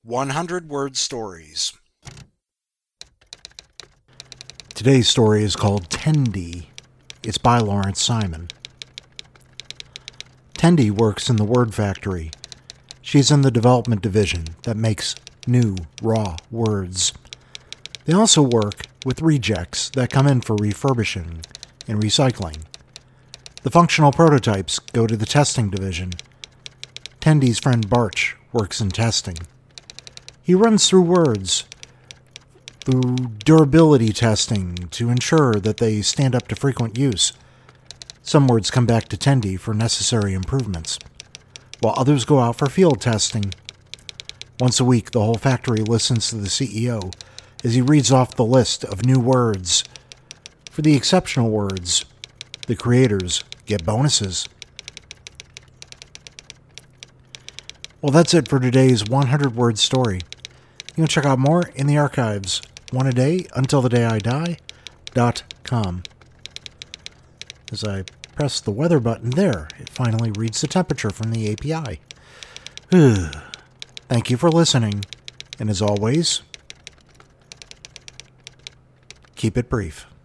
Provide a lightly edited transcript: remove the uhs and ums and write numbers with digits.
100-word stories. Today's story is called Tendy. It's by Lawrence Simon. Tendy works in the word factory. She's in the development division that makes new, raw words. They also work with rejects that come in for refurbishing and recycling. The functional prototypes go to the testing division. Tendy's friend Barch works in testing. He runs through words, through durability testing to ensure that they stand up to frequent use. Some words come back to Tendy for necessary improvements, while others go out for field testing. Once a week, the whole factory listens to the CEO as he reads off the list of new words. For the exceptional words, the creators get bonuses. Well, that's it for today's 100-word story. You can check out more in the archives, oneadayuntilthedayidie.com. As I press the weather button there, it finally reads the temperature from the API. Thank you for listening, and as always, keep it brief.